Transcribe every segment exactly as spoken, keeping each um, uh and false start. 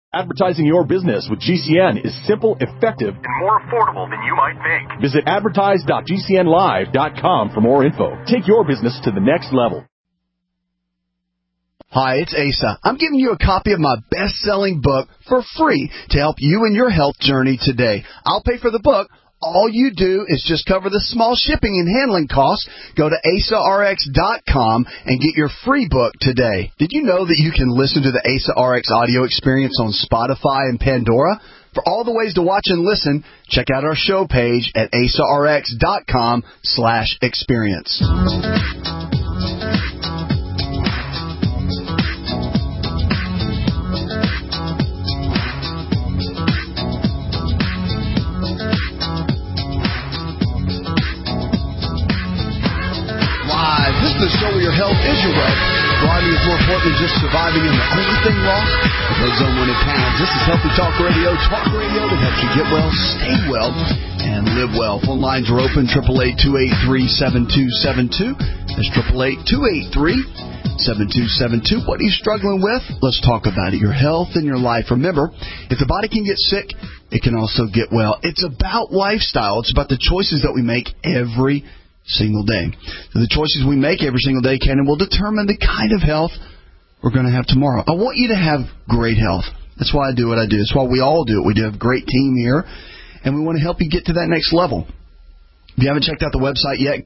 Advertising your business with G C N is simple, effective, and more affordable than you might think. Visit advertise dot g c n live dot com for more info. Take your business to the next level. Hi, it's Asa. I'm giving you a copy of my best-selling book for free to help you in your health journey today. I'll pay for the book. All you do is just cover the small shipping and handling costs. Go to asa r x dot com and get your free book today. Did you know that you can listen to the Asa R X audio experience on Spotify and Pandora? For all the ways to watch and listen, check out our show page at asa r x dot com slash experience. The show where your health is your wealth. Thriving is more important than just surviving, and the only thing lost is those unwanted pounds. This is Healthy Talk Radio, talk radio that helps you get well, stay well, and live well. Phone lines are open, eight eight eight, two eight three, seven two seven two. That's eight eight eight, two eight three, seven two seven two. What are you struggling with? Let's talk about it. Your health and your life. Remember, if the body can get sick, it can also get well. It's about lifestyle. It's about the choices that we make every single day. So the choices we make every single day can and will determine the kind of health we're going to have tomorrow. I want you to have great health. That's why I do what I do. That's why we all do it. We do have a great team here, and we want to help you get to that next level. If you haven't checked out the website yet,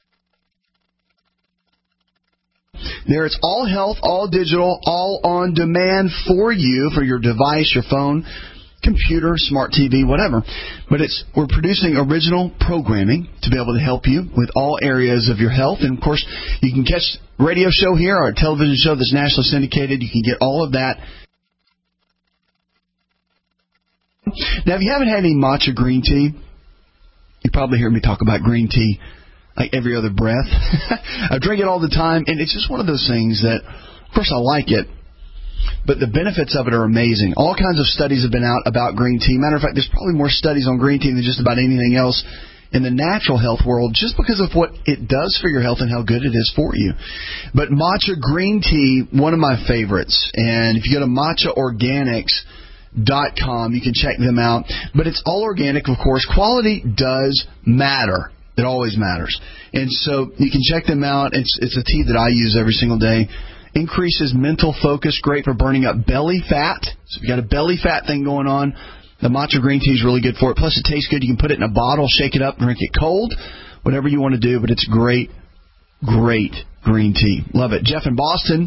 there it's all health, all digital, all on demand for you, for your device, your phone, computer, smart T V, whatever. But it's we're producing original programming to be able to help you with all areas of your health. And, of course, you can catch a radio show here or a television show that's nationally syndicated. You can get all of that. Now, if you haven't had any matcha green tea, you probably hear me talk about green tea like every other breath. I drink it all the time, and it's just one of those things that, of course, I like it. But the benefits of it are amazing. All kinds of studies have been out about green tea. Matter of fact, there's probably more studies on green tea than just about anything else in the natural health world, just because of what it does for your health and how good it is for you. But matcha green tea, one of my favorites. And if you go to matcha organics dot com, you can check them out. But it's all organic, of course. Quality does matter. It always matters. And so you can check them out. It's, it's a tea that I use every single day. Increases mental focus, great for burning up belly fat. So if you've got a belly fat thing going on, the matcha green tea is really good for it. Plus, it tastes good. You can put it in a bottle, shake it up, drink it cold, whatever you want to do. But it's great, great green tea. Love it. Jeff in Boston,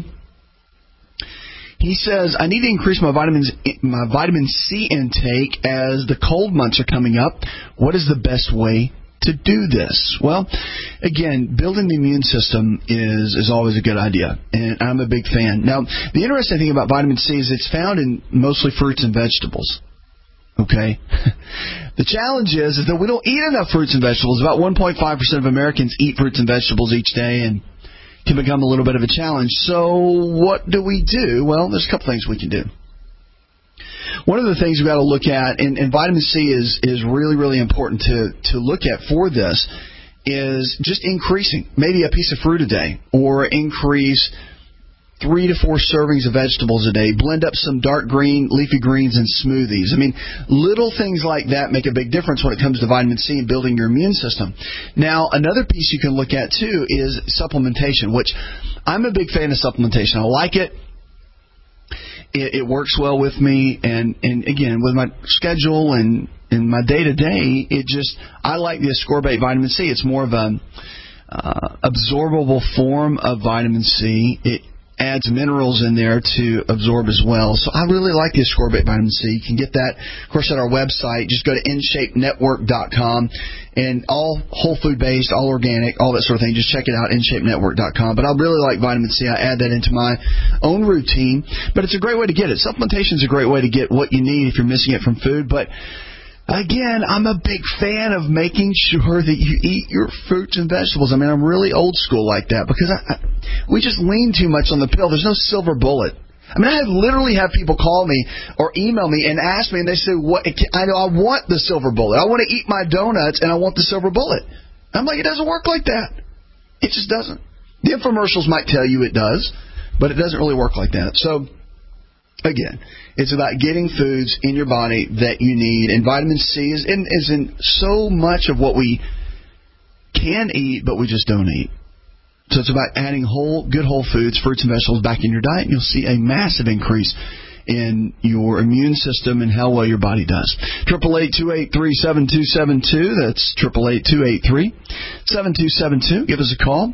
he says, I need to increase my vitamins, my vitamin C intake as the cold months are coming up. What is the best way to do this? Well, again, building the immune system is, is always a good idea, and I'm a big fan. Now, the interesting thing about vitamin C is it's found in mostly fruits and vegetables. Okay? The challenge is, is that we don't eat enough fruits and vegetables. About one point five percent of Americans eat fruits and vegetables each day, and can become a little bit of a challenge. So what do we do? Well, there's a couple things we can do. One of the things we've got to look at, and, and vitamin C is, is really, really important to, to look at for this, is just increasing maybe a piece of fruit a day, or increase three to four servings of vegetables a day. Blend up some dark green, leafy greens in smoothies. I mean, little things like that make a big difference when it comes to vitamin C and building your immune system. Now, another piece you can look at, too, is supplementation, which I'm a big fan of supplementation. I like it. It, it works well with me, and, and again, with my schedule and, and my day-to-day, it just, I like the ascorbate vitamin C. It's more of a uh, absorbable form of vitamin C. It adds minerals in there to absorb as well. So I really like the ascorbate vitamin C. You can get that, of course, at our website. Just go to in shape network dot com, and all whole food based, all organic, all that sort of thing. Just check it out, in shape network dot com. But I really like vitamin C. I add that into my own routine. But it's a great way to get it. Supplementation is a great way to get what you need if you're missing it from food. But again, I'm a big fan of making sure that you eat your fruits and vegetables. I mean, I'm really old school like that, because I, I, we just lean too much on the pill. There's no silver bullet. I mean, I have literally have people call me or email me and ask me, and they say, "What? I know I want the silver bullet. I want to eat my donuts, and I want the silver bullet." I'm like, it doesn't work like that. It just doesn't. The infomercials might tell you it does, but it doesn't really work like that. So Again, it's about getting foods in your body that you need. And vitamin C is in, is in so much of what we can eat, but we just don't eat. So it's about adding whole, good whole foods, fruits and vegetables back in your diet, and you'll see a massive increase in your immune system and how well your body does. eight eight eight, two eight three, seven two seven two. That's eight eight eight, two eight three, seven two seven two. Give us a call.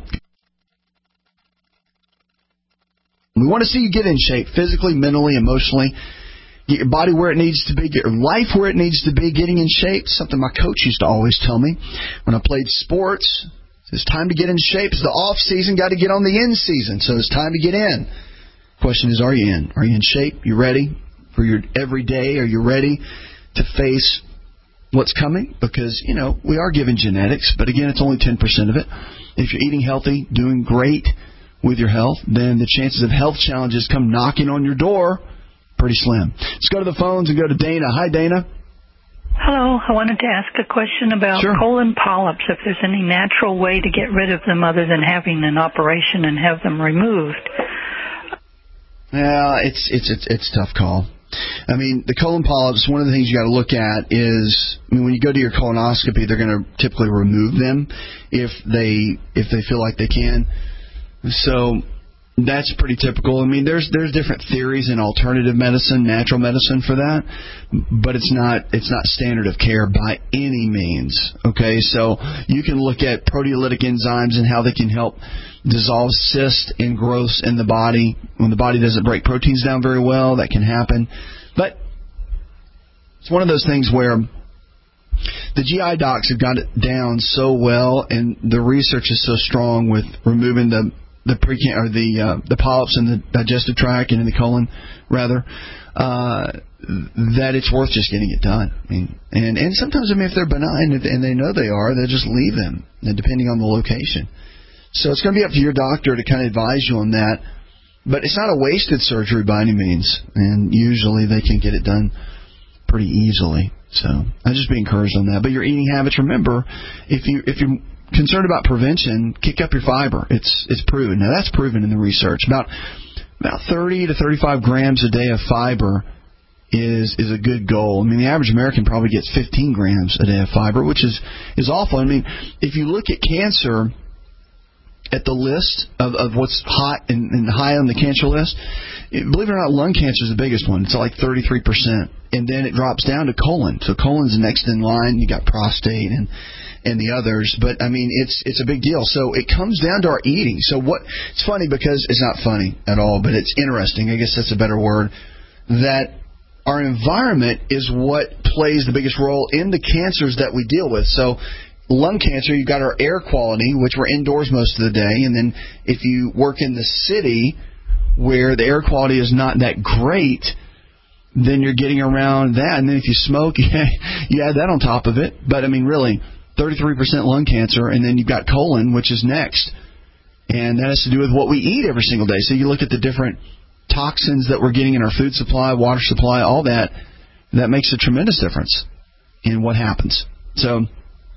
We want to see you get in shape physically, mentally, emotionally. Get your body where it needs to be. Get your life where it needs to be. Getting in shape, something my coach used to always tell me when I played sports. It's time to get in shape. It's the off season. Got to get on the in season. So it's time to get in. Question is, are you in? Are you in shape? You ready for your every day? Are you ready to face what's coming? Because, you know, we are given genetics, but again, it's only ten percent of it. If you're eating healthy, doing great with your health, then the chances of health challenges come knocking on your door pretty slim. Let's go to the phones and go to Dana. Hi, Dana. Hello. I wanted to ask a question about sure. colon polyps, if there's any natural way to get rid of them other than having an operation and have them removed. Yeah, it's it's it's it's a tough call. I mean, the colon polyps, one of the things you got to look at is, I mean, when you go to your colonoscopy, they're going to typically remove them if they if they feel like they can. So that's pretty typical. I mean, there's there's different theories in alternative medicine, natural medicine for that, but it's not it's not standard of care by any means. Okay, so you can look at proteolytic enzymes and how they can help dissolve cysts and growths in the body. When the body doesn't break proteins down very well, that can happen. But it's one of those things where the G I docs have got it down so well, and the research is so strong with removing the the pre or the uh, the polyps in the digestive tract and in the colon, rather, uh, that it's worth just getting it done. I mean, and and sometimes, I mean, if they're benign and they know they are, they'll just leave them, depending on the location. So it's going to be up to your doctor to kind of advise you on that. But it's not a wasted surgery by any means, and usually they can get it done pretty easily. So I'd just be encouraged on that. But your eating habits, remember, if you if you're concerned about prevention, kick up your fiber. It's it's proven. Now that's proven in the research. About about thirty to thirty-five grams a day of fiber is is a good goal. I mean, the average American probably gets fifteen grams a day of fiber, which is is awful. I mean, if you look at cancer, at the list of, of what's hot and, and high on the cancer list, it, believe it or not, lung cancer is the biggest one. It's like thirty-three percent. And then it drops down to colon. So colon's next in line. You got prostate and and the others. But, I mean, it's it's a big deal. So it comes down to our eating. So what? It's funny because it's not funny at all, but it's interesting. I guess that's a better word. That our environment is what plays the biggest role in the cancers that we deal with. So lung cancer, you've got our air quality, which we're indoors most of the day. And then if you work in the city where the air quality is not that great, then you're getting around that. And then if you smoke, you add that on top of it. But, I mean, really, thirty-three percent lung cancer, and then you've got colon, which is next. And that has to do with what we eat every single day. So you look at the different toxins that we're getting in our food supply, water supply, all that. That makes a tremendous difference in what happens. So,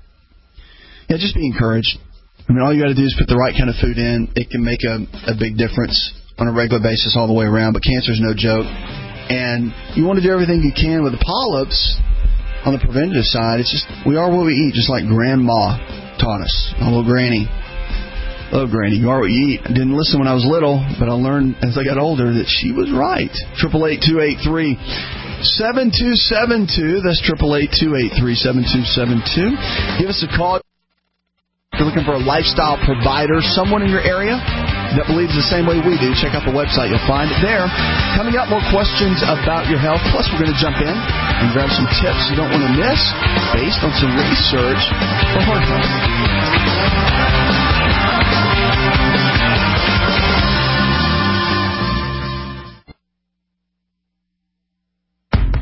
yeah, just be encouraged. I mean, all you got to do is put the right kind of food in. It can make a, a big difference on a regular basis all the way around. But cancer is no joke. And you want to do everything you can with the polyps on the preventative side. It's just, we are what we eat, just like Grandma taught us. My little granny. Love Granny. You are what you eat. I didn't listen when I was little, but I learned as I got older that she was right. eight eight eight, two eight three, seven two seven two. That's eight eight eight, two eight three, seven two seven two. Give us a call. If you're looking for a lifestyle provider, someone in your area that believes the same way we do, check out the website. You'll find it there. Coming up, more questions about your health. Plus, we're going to jump in and grab some tips you don't want to miss based on some research for heart health.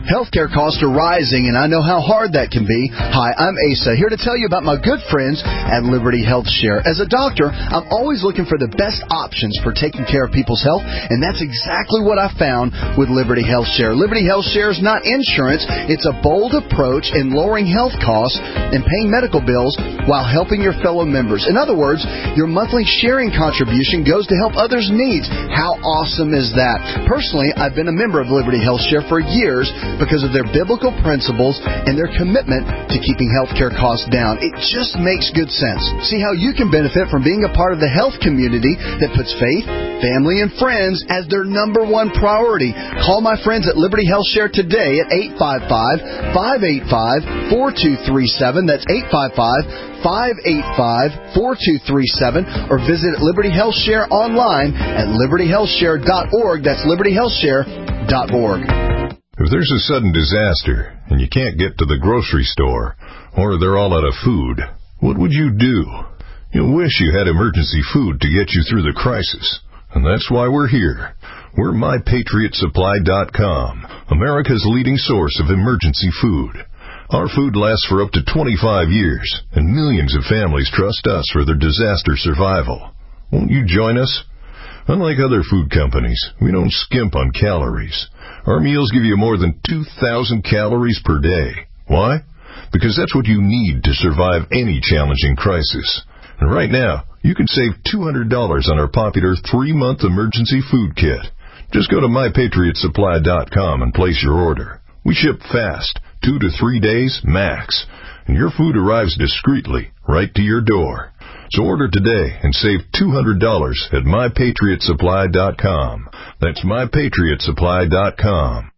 Healthcare costs are rising, and I know how hard that can be. Hi, I'm Asa, here to tell you about my good friends at Liberty Health Share. As a doctor, I'm always looking for the best options for taking care of people's health, and that's exactly what I found with Liberty Health Share. Liberty Health Share is not insurance. It's a bold approach in lowering health costs and paying medical bills while helping your fellow members. In other words, your monthly sharing contribution goes to help others' needs. How awesome is that? Personally, I've been a member of Liberty Health Share for years because of their biblical principles and their commitment to keeping healthcare costs down. It just makes good sense. See how you can benefit from being a part of the health community that puts faith, family, and friends as their number one priority. Call my friends at Liberty Health Share today at eight five five, five eight five, four two three seven. That's eight five five, five eight five, four two three seven. Or visit Liberty Health Share online at liberty health share dot org. That's liberty health share dot org. If there's a sudden disaster and you can't get to the grocery store, or they're all out of food, what would you do? You'll wish you had emergency food to get you through the crisis. And that's why we're here. We're my patriot supply dot com, America's leading source of emergency food. Our food lasts for up to twenty-five years, and millions of families trust us for their disaster survival. Won't you join us? Unlike other food companies, we don't skimp on calories. Our meals give you more than two thousand calories per day. Why? Because that's what you need to survive any challenging crisis. And right now, you can save two hundred dollars on our popular three-month emergency food kit. Just go to my patriot supply dot com and place your order. We ship fast, two to three days max, and your food arrives discreetly right to your door. So order today and save two hundred dollars at my patriot supply dot com. That's my patriot supply dot com.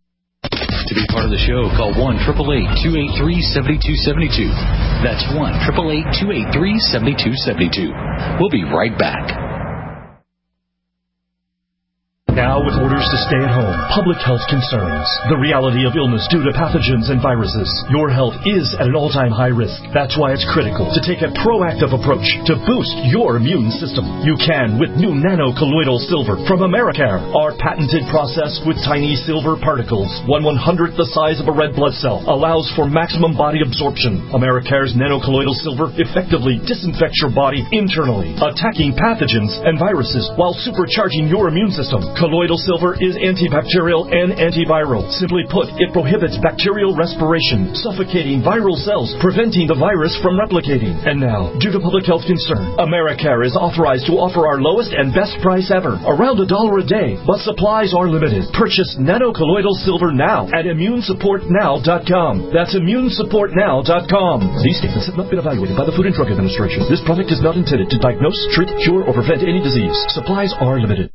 To be part of the show, call one eight eight eight, two eight three, seven two seven two. That's one eight eight eight, two eight three, seven two seven two. We'll be right back. Now, with orders to stay at home, public health concerns, the reality of illness due to pathogens and viruses, your health is at an all-time high risk. That's why it's critical to take a proactive approach to boost your immune system. You can with new nano-colloidal silver from Americare. Our patented process with tiny silver particles, one one-hundredth the size of a red blood cell, allows for maximum body absorption. Americare's nano-colloidal silver effectively disinfects your body internally, attacking pathogens and viruses while supercharging your immune system. Colloidal silver is antibacterial and antiviral. Simply put, it prohibits bacterial respiration, suffocating viral cells, preventing the virus from replicating. And now, due to public health concern, Americare is authorized to offer our lowest and best price ever, around a dollar a day, but supplies are limited. Purchase nano-colloidal silver now at immune support now dot com. That's immune support now dot com. These statements have not been evaluated by the Food and Drug Administration. This product is not intended to diagnose, treat, cure, or prevent any disease. Supplies are limited.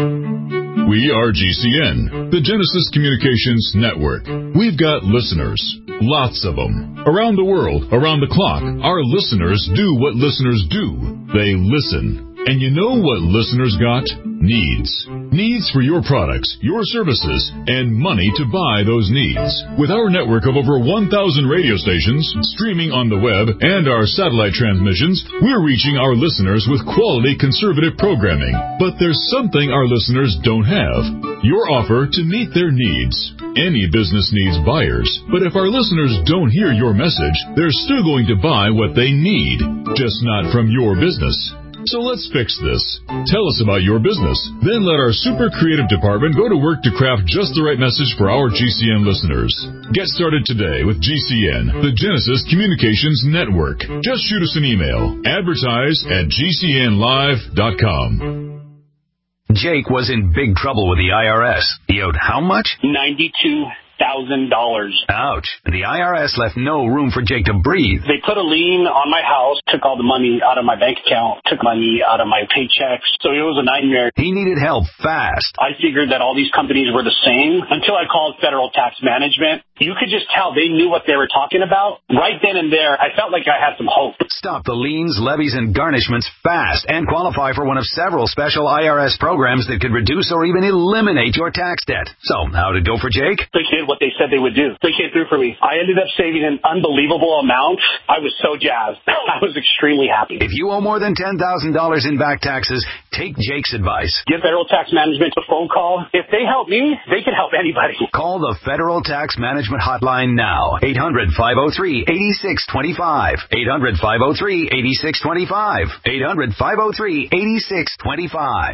We are G C N, the Genesis Communications Network. We've got listeners, lots of them. Around the world, around the clock, our listeners do what listeners do. They listen. And you know what listeners got? Needs. Needs for your products, your services, and money to buy those needs. With our network of over one thousand radio stations, streaming on the web, and our satellite transmissions, we're reaching our listeners with quality conservative programming. But there's something our listeners don't have. Your offer to meet their needs. Any business needs buyers, but if our listeners don't hear your message, they're still going to buy what they need, just not from your business. So let's fix this. Tell us about your business. Then let our super creative department go to work to craft just the right message for our G C N listeners. Get started today with G C N, the Genesis Communications Network. Just shoot us an email. Advertise at G C N live dot com. Jake was in big trouble with the I R S. He owed how much? ninety-two thousand dollars. Ouch. The I R S left no room for Jake to breathe. They put a lien on my house, took all the money out of my bank account, took money out of my paychecks. So it was a nightmare. He needed help fast. I figured that all these companies were the same until I called Federal Tax Management. You could just tell they knew what they were talking about. Right then and there, I felt like I had some hope. Stop the liens, levies, and garnishments fast and qualify for one of several special I R S programs that could reduce or even eliminate your tax debt. So, how'd it go for Jake? They did what they said they would do. They came through for me. I ended up saving an unbelievable amount. I was so jazzed. I was extremely happy. If you owe more than ten thousand dollars in back taxes, Take Jake's advice. Give Federal Tax Management a phone call. If they help me, they can help anybody. Call the Federal Tax Management Hotline now. eight hundred, five oh three, eight six two five. eight hundred, five oh three, eight six two five. eight hundred, five oh three, eight six two five.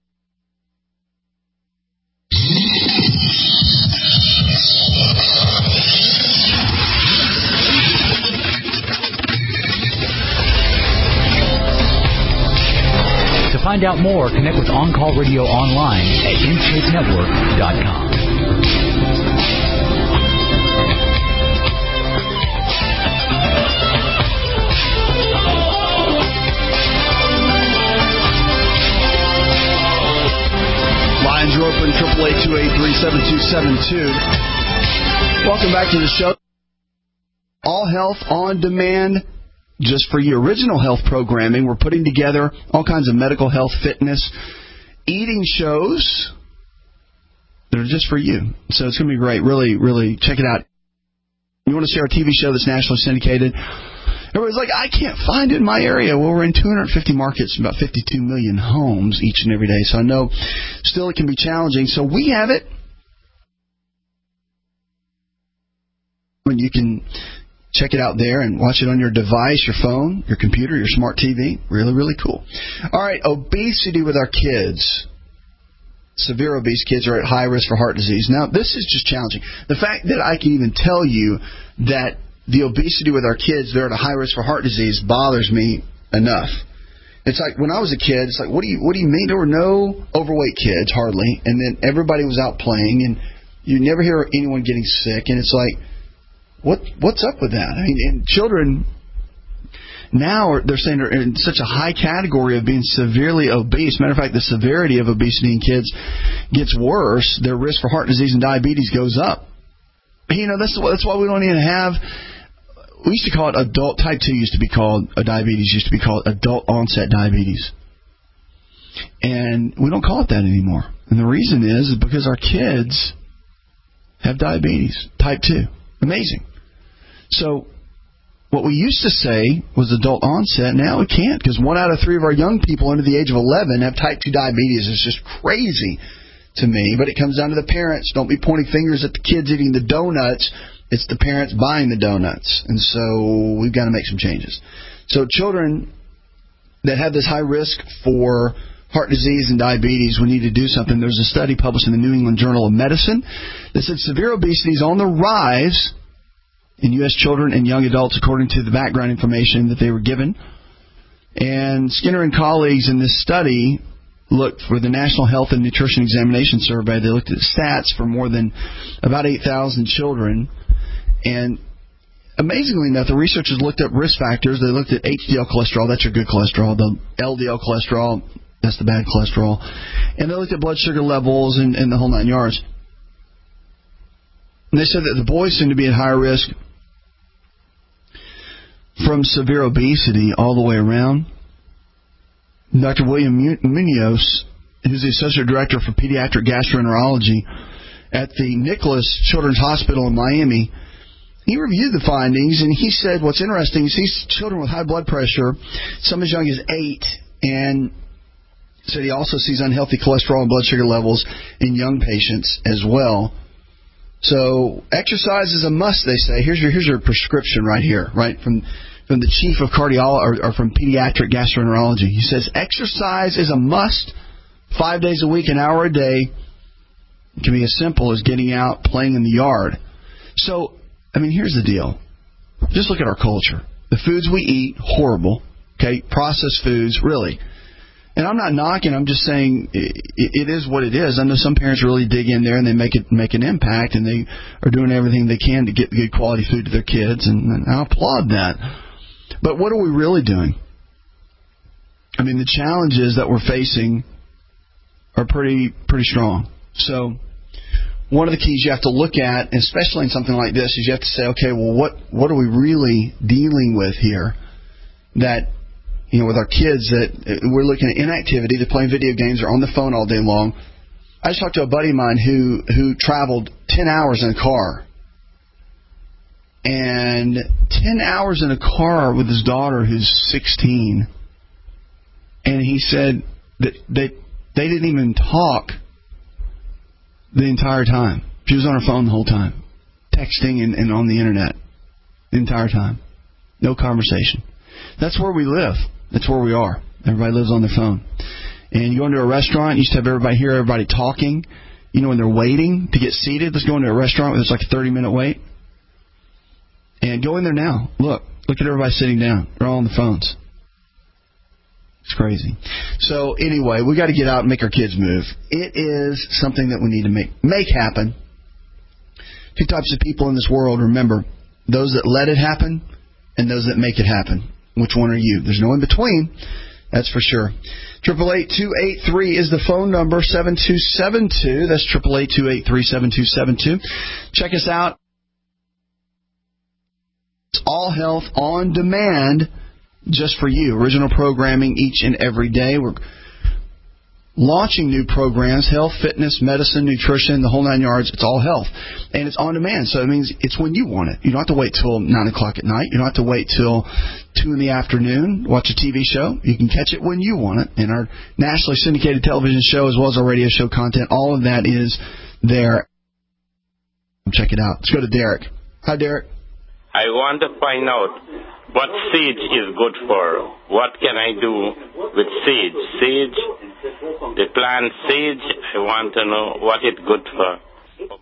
To find out more, connect with On Call Radio online at intake network dot com. Lines are open, eight eight eight, two eight three, seven two seven two. Welcome back to the show. All Health on Demand, just for you. Original Health programming. We're putting together all kinds of medical health, fitness, eating shows that are just for you. So it's going to be great. Really, really check it out. You want to see our T V show that's nationally syndicated? Everybody's like, I can't find it in my area. Well, we're in two hundred fifty markets, about fifty-two million homes each and every day. So I know still it can be challenging. So we have it. And you can check it out there and watch it on your device, your phone, your computer, your smart T V. Really, really cool. All right, obesity with our kids. Severe obese kids are at high risk for heart disease. Now, this is just challenging. The fact that I can even tell you that the obesity with our kids, they're at a high risk for heart disease, bothers me enough. It's like when I was a kid, it's like, what do you what do you mean? There were no overweight kids, hardly, and then everybody was out playing, and you never hear anyone getting sick, and it's like, what what's up with that? I mean, and children now are, they're saying they're in such a high category of being severely obese. Matter of fact, the severity of obesity in kids gets worse. Their risk for heart disease and diabetes goes up. You know, that's that's why we don't even have. We used to call it adult, type two used to be called, uh, diabetes used to be called adult onset diabetes. And we don't call it that anymore. And the reason is, is because our kids have diabetes, type two. Amazing. So what we used to say was adult onset, now we can't, because one out of three of our young people under the age of eleven have type two diabetes. It's just crazy to me. But it comes down to the parents. Don't be pointing fingers at the kids eating the donuts. It's the parents buying the donuts. And so we've got to make some changes. So children that have this high risk for heart disease and diabetes, we need to do something. There's a study published in the New England Journal of Medicine that said severe obesity is on the rise in U S children and young adults, according to the background information that they were given. And Skinner and colleagues in this study looked for the National Health and Nutrition Examination Survey. They looked at stats for more than about eight thousand children. And amazingly enough, the researchers looked at risk factors. They looked at H D L cholesterol, that's your good cholesterol, the L D L cholesterol, that's the bad cholesterol. And they looked at blood sugar levels and, and the whole nine yards. And they said that the boys seem to be at higher risk from severe obesity all the way around. Doctor William Munoz, who's the Associate Director for Pediatric Gastroenterology at the Nicholas Children's Hospital in Miami, he reviewed the findings, and he said what's interesting is he sees children with high blood pressure, some as young as eight, and said he also sees unhealthy cholesterol and blood sugar levels in young patients as well. So exercise is a must, they say. Here's your here's your prescription right here, right from from the chief of cardiology or, or from pediatric gastroenterology. He says exercise is a must, five days a week, an hour a day. It can be as simple as getting out, playing in the yard. So, I mean, here's the deal. Just look at our culture. The foods we eat, horrible. Okay, processed foods, really. And I'm not knocking. I'm just saying it, it is what it is. I know some parents really dig in there and they make it make an impact, and they are doing everything they can to get good quality food to their kids, and, and I applaud that. But what are we really doing? I mean, the challenges that we're facing are pretty pretty strong. So one of the keys you have to look at, especially in something like this, is you have to say, okay, well, what what are we really dealing with here? That, you know, with our kids, that we're looking at inactivity, they're playing video games, they're on the phone all day long. I just talked to a buddy of mine who who traveled ten hours in a car. And ten hours in a car with his daughter who's sixteen. And he said, that they, they didn't even talk the entire time. She was on her phone the whole time, texting and, and on the internet the entire time. No conversation. That's where we live. That's where we are. Everybody lives on their phone. And you go into a restaurant, you used to have everybody hear everybody talking. You know, when they're waiting to get seated, let's go into a restaurant where there's like a thirty-minute wait. And go in there now. Look. Look at everybody sitting down. They're all on the phones. It's crazy. So anyway, we got to get out and make our kids move. It is something that we need to make make happen. Two types of people in this world, remember. Those that let it happen and those that make it happen. Which one are you? There's no in between. That's for sure. Triple eight two eight three is the phone number. Seven two seven two. That's triple eight two eight three seven two seven two. Check us out. It's All Health on Demand, just for you. Original programming each and every day. We're launching new programs: health, fitness, medicine, nutrition, the whole nine yards. It's all health, and it's on demand. So it means it's when you want it. You don't have to wait till nine o'clock at night. You don't have to wait till two in the afternoon, watch a T V show. You can catch it when you want it. And our nationally syndicated television show, as well as our radio show content, all of that is there. Check it out. Let's go to Derek. Hi, Derek. I want to find out what sage is good for. What can I do with sage? Sage, the plant sage, I want to know what it's good for.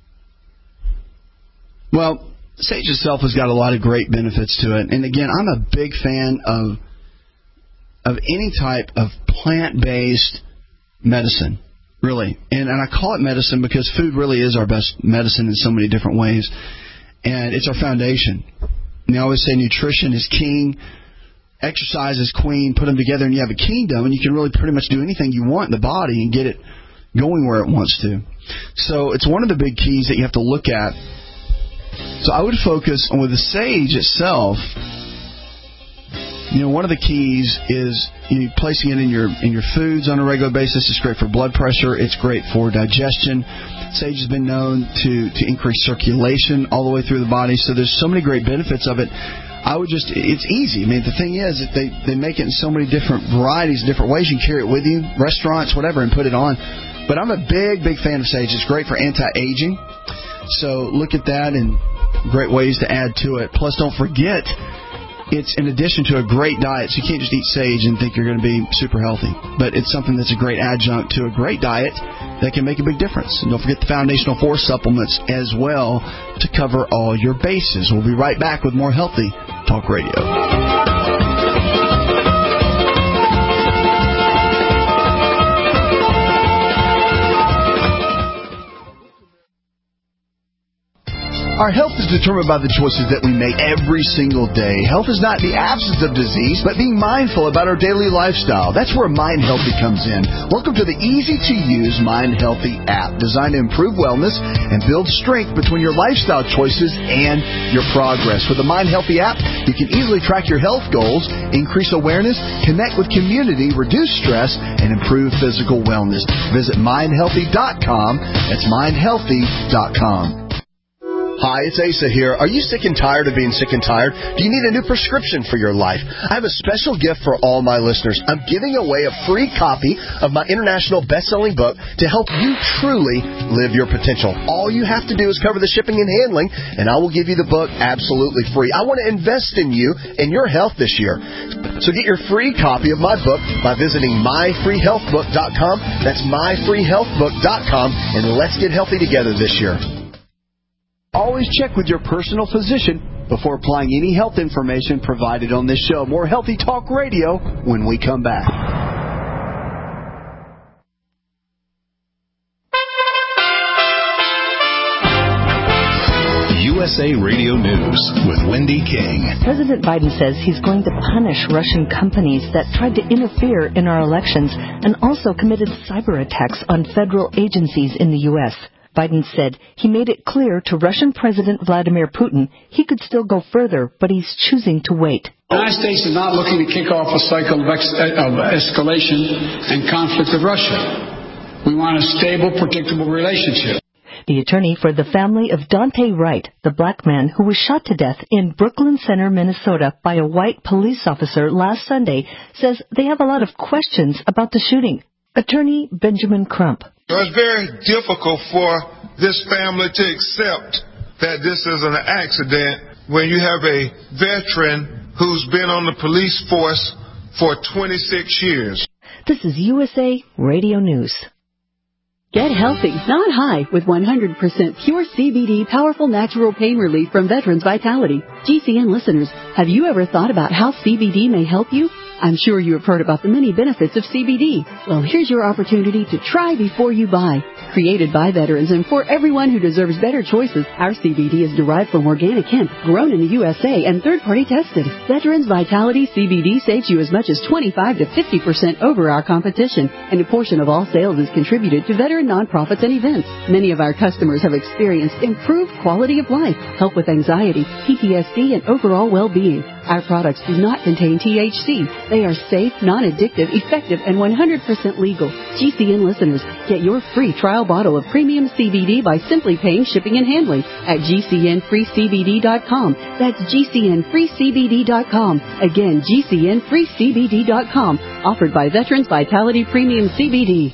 Well, sage itself has got a lot of great benefits to it. And again, I'm a big fan of of any type of plant-based medicine, really. And, and I call it medicine because food really is our best medicine in so many different ways. And it's our foundation. And I always say nutrition is king, exercise is queen. Put them together and you have a kingdom, and you can really pretty much do anything you want in the body and get it going where it wants to. So it's one of the big keys that you have to look at. So I would focus on with the sage itself. You know, one of the keys is you know, placing it in your in your foods on a regular basis. It's great for blood pressure. It's great for digestion. Sage has been known to, to increase circulation all the way through the body. So there's so many great benefits of it. I would just, it's easy. I mean, the thing is that they, they make it in so many different varieties, different ways. You can carry it with you, restaurants, whatever, and put it on. But I'm a big, big fan of sage. It's great for anti-aging. So look at that and great ways to add to it. Plus, don't forget, it's in addition to a great diet. So you can't just eat sage and think you're going to be super healthy. But it's something that's a great adjunct to a great diet that can make a big difference. And don't forget the Foundational Force supplements as well to cover all your bases. We'll be right back with more Healthy Talk Radio. Our health is determined by the choices that we make every single day. Health is not the absence of disease, but being mindful about our daily lifestyle. That's where Mind Healthy comes in. Welcome to the easy-to-use Mind Healthy app, designed to improve wellness and build strength between your lifestyle choices and your progress. With the Mind Healthy app, you can easily track your health goals, increase awareness, connect with community, reduce stress, and improve physical wellness. Visit mind healthy dot com. That's mind healthy dot com. Hi, it's Asa here. Are you sick and tired of being sick and tired? Do you need a new prescription for your life? I have a special gift for all my listeners. I'm giving away a free copy of my international best-selling book to help you truly live your potential. All you have to do is cover the shipping and handling, and I will give you the book absolutely free. I want to invest in you and your health this year. So get your free copy of my book by visiting my free health book dot com. That's my free health book dot com, and let's get healthy together this year. Always check with your personal physician before applying any health information provided on this show. More Healthy Talk Radio when we come back. U S A Radio News with Wendy King. President Biden says he's going to punish Russian companies that tried to interfere in our elections and also committed cyber attacks on federal agencies in the U S Biden said he made it clear to Russian President Vladimir Putin he could still go further, but he's choosing to wait. The United States is not looking to kick off a cycle of, ex- of escalation and conflict with Russia. We want a stable, predictable relationship. The attorney for the family of Dante Wright, the black man who was shot to death in Brooklyn Center, Minnesota by a white police officer last Sunday, says they have a lot of questions about the shooting. Attorney Benjamin Crump. It's very difficult for this family to accept that this is an accident when you have a veteran who's been on the police force for twenty-six years. This is U S A Radio News. Get healthy, not high, with one hundred percent pure C B D powerful natural pain relief from Veterans Vitality. G C N listeners, have you ever thought about how C B D may help you? I'm sure you have heard about the many benefits of C B D. Well, here's your opportunity to try before you buy. Created by veterans and for everyone who deserves better choices, our C B D is derived from organic hemp, grown in the U S A and third-party tested. Veterans Vitality C B D saves you as much as twenty-five to fifty percent over our competition, and a portion of all sales is contributed to veteran nonprofits and events. Many of our customers have experienced improved quality of life, help with anxiety, P T S D, and overall well-being. Our products do not contain T H C. They are safe, non-addictive, effective, and one hundred percent legal. G C N listeners, get your free trial bottle of premium C B D by simply paying shipping and handling at G C N free C B D dot com. That's G C N free C B D dot com. Again, G C N free C B D dot com. Offered by Veterans Vitality Premium C B D.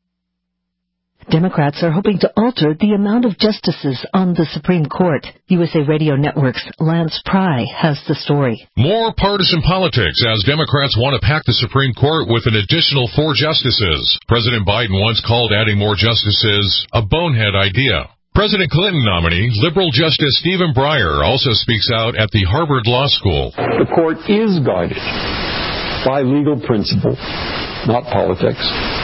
Democrats are hoping to alter the amount of justices on the Supreme Court. U S A Radio Network's Lance Pry has the story. More partisan politics as Democrats want to pack the Supreme Court with an additional four justices. President Biden once called adding more justices a bonehead idea. President Clinton nominee, liberal Justice Stephen Breyer, also speaks out at the Harvard Law School. The court is guided by legal principle, not politics.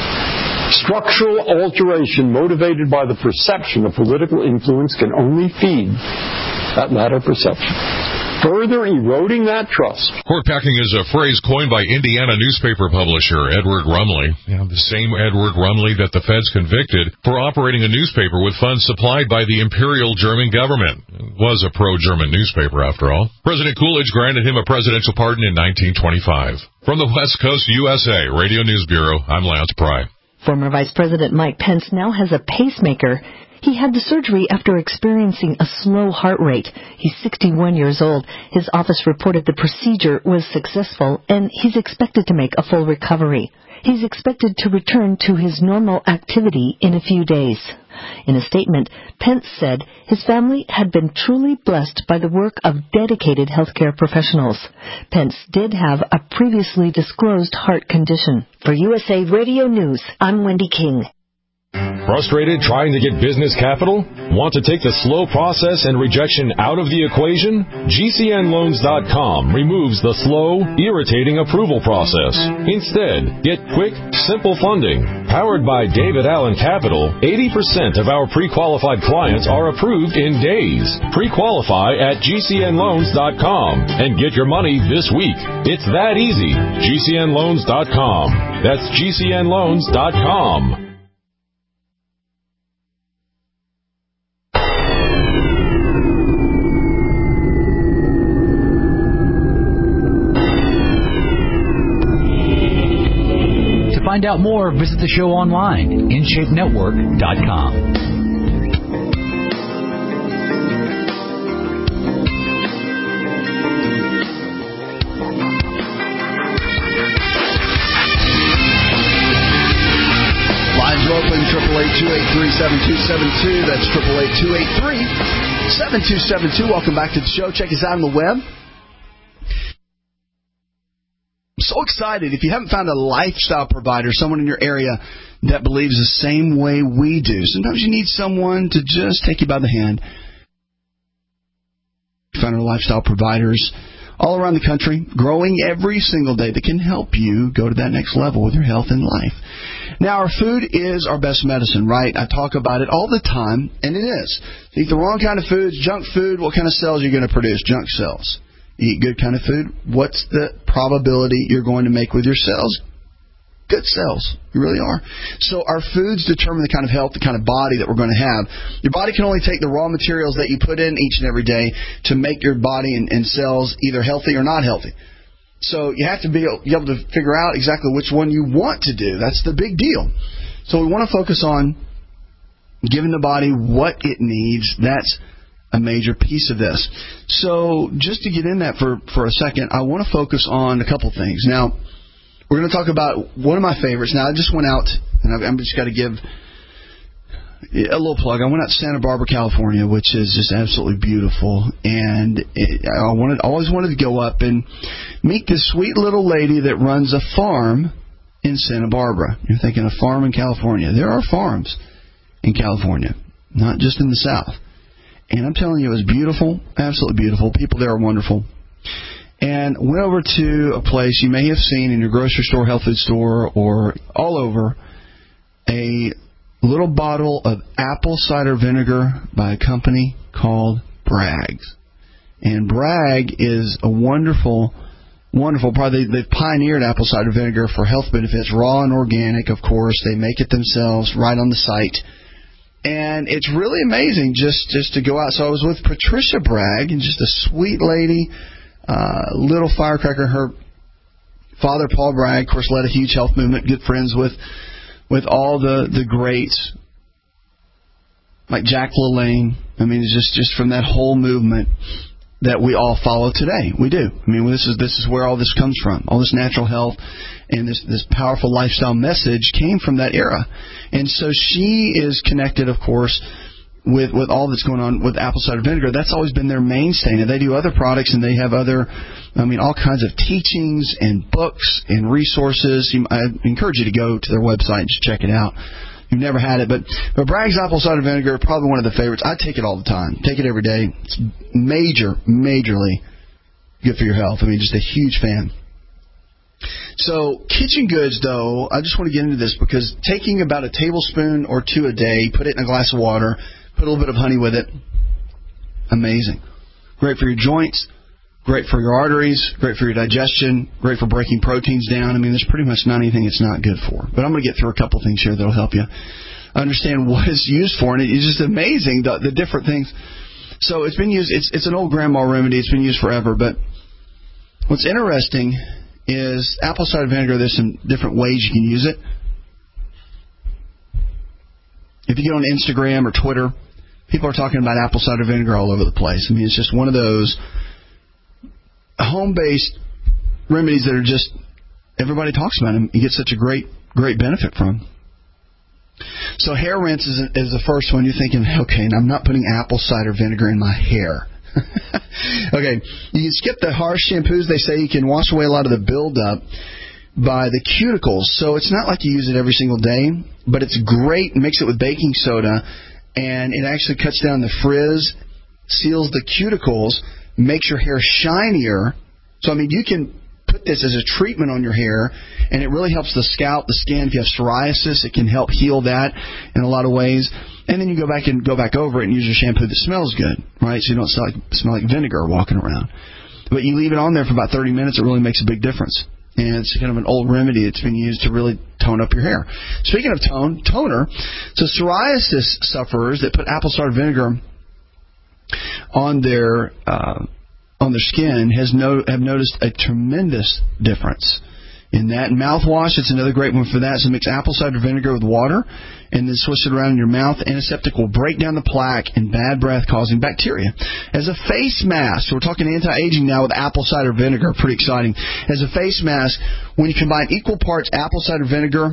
Structural alteration motivated by the perception of political influence can only feed that latter perception, further eroding that trust. Court packing is a phrase coined by Indiana newspaper publisher Edward Rumley, you know, the same Edward Rumley that the feds convicted for operating a newspaper with funds supplied by the Imperial German government. It was a pro-German newspaper, after all. President Coolidge granted him a presidential pardon in nineteen twenty-five. From the West Coast U S A Radio News Bureau, I'm Lance Pry. Former Vice President Mike Pence now has a pacemaker. He had the surgery after experiencing a slow heart rate. He's sixty-one years old. His office reported the procedure was successful, and he's expected to make a full recovery. He's expected to return to his normal activity in a few days. In a statement, Pence said his family had been truly blessed by the work of dedicated healthcare professionals. Pence did have a previously disclosed heart condition. For U S A Radio News, I'm Wendy King. Frustrated trying to get business capital? Want to take the slow process and rejection out of the equation? G C N loans dot com removes the slow, irritating approval process. Instead, get quick, simple funding. Powered by David Allen Capital, eighty percent of our pre-qualified clients are approved in days. Pre-qualify at G C N loans dot com and get your money this week. It's that easy. G C N loans dot com. That's G C N loans dot com. Find out more, visit the show online, in shape network dot com. Lines are open, triple eight two eight three seven two seven two. That's triple eight two eight three seven two seven two. Welcome back to the show. Check us out on the web. So excited. If you haven't found a lifestyle provider, someone in your area that believes the same way we do, sometimes you need someone to just take you by the hand. We found our lifestyle providers all around the country, growing every single day, that can help you go to that next level with your health and life. Now, our food is our best medicine, right? I talk about it all the time, and it is. Eat the wrong kind of foods, junk food, what kind of cells are you going to produce? Junk cells. You eat good kind of food, what's the probability you're going to make with your cells? Good cells. You really are. So our foods determine the kind of health, the kind of body that we're going to have. Your body can only take the raw materials that you put in each and every day to make your body and, and cells either healthy or not healthy. So you have to be able, be able to figure out exactly which one you want to do. That's the big deal. So we want to focus on giving the body what it needs. That's a major piece of this. So just to get in that for, for a second, I want to focus on a couple things. Now, we're going to talk about one of my favorites. Now, I just went out, and I've, I've just got to give a little plug. I went out to Santa Barbara, California, which is just absolutely beautiful. And it, I wanted, always wanted to go up and meet this sweet little lady that runs a farm in Santa Barbara. You're thinking a farm in California. There are farms in California, not just in the South. And I'm telling you, it was beautiful, absolutely beautiful. People there are wonderful. And went over to a place you may have seen in your grocery store, health food store, or all over, a little bottle of apple cider vinegar by a company called Bragg's. And Bragg is a wonderful, wonderful, probably they've pioneered apple cider vinegar for health benefits, raw and organic, of course. They make it themselves right on the site. And it's really amazing just, just to go out. So I was with Patricia Bragg, and just a sweet lady, uh, little firecracker. Her father, Paul Bragg, of course, led a huge health movement, good friends with with all the, the greats, like Jack LaLanne. I mean, it's just, just from that whole movement that we all follow today. We do. I mean, this is this is where all this comes from. All this natural health and this, this powerful lifestyle message came from that era. And so she is connected, of course, with, with all that's going on with apple cider vinegar. That's always been their mainstay. Now, they do other products, and they have other, I mean, all kinds of teachings and books and resources. I encourage you to go to their website and just check it out. You've never had it, but, but Bragg's apple cider vinegar, probably one of the favorites. I take it all the time. Take it every day. It's major, majorly good for your health. I mean, just a huge fan. So kitchen goods, though, I just want to get into this because taking about a tablespoon or two a day, put it in a glass of water, put a little bit of honey with it, amazing. Great for your joints, great for your arteries, great for your digestion, great for breaking proteins down. I mean, there's pretty much not anything it's not good for. But I'm going to get through a couple things here that will help you understand what it's used for. And it's just amazing, the, the different things. So it's been used, it's, it's an old grandma remedy. It's been used forever. But what's interesting is apple cider vinegar, there's some different ways you can use it. If you get on Instagram or Twitter, people are talking about apple cider vinegar all over the place. I mean, it's just one of those home-based remedies that are just, everybody talks about them. You get such a great, great benefit from. So hair rinse is, is the first one. You're thinking, okay, I'm not putting apple cider vinegar in my hair. Okay, you can skip the harsh shampoos. They say you can wash away a lot of the buildup by the cuticles. So it's not like you use it every single day, but it's great. Mix it with baking soda, and it actually cuts down the frizz, seals the cuticles, makes your hair shinier. So, I mean, you can put this as a treatment on your hair, and it really helps the scalp, the skin. If you have psoriasis, it can help heal that in a lot of ways. And then you go back and go back over it and use your shampoo that smells good, right? So you don't smell like, smell like vinegar walking around. But you leave it on there for about thirty minutes, it really makes a big difference. And it's kind of an old remedy that's been used to really tone up your hair. Speaking of tone, toner, so psoriasis sufferers that put apple cider vinegar on their uh, on their skin has no have noticed a tremendous difference in that. And mouthwash, it's another great one for that. So mix apple cider vinegar with water and then swish it around in your mouth. Antiseptic will break down the plaque and bad breath causing bacteria. As a face mask, so we're talking anti-aging now with apple cider vinegar, pretty exciting. As a face mask, when you combine equal parts apple cider vinegar,